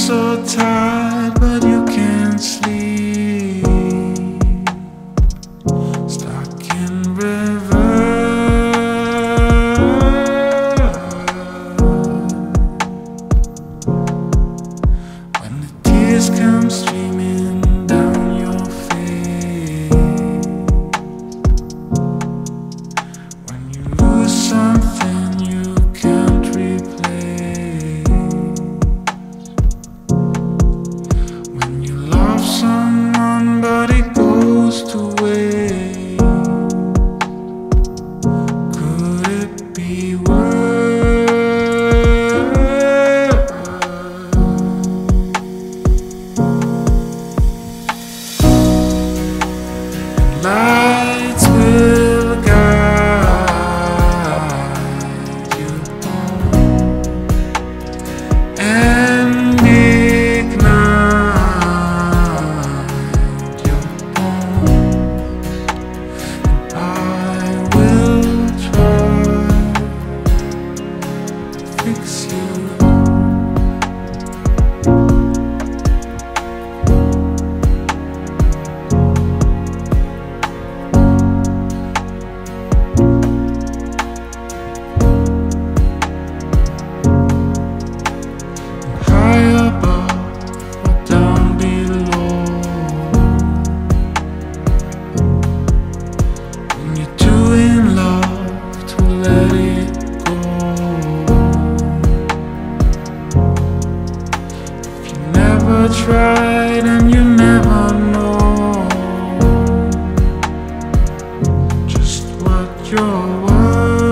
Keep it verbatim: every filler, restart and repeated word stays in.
so tired, but you can't sleep. Stuck in reverse. When the tears come streaming down your face, when you lose something you can't replace, when you love someone but it goes to waste, could it be worse? Lights will guide you home and ignite your home. I will try to fix you. Tried and you never know just what you're worth.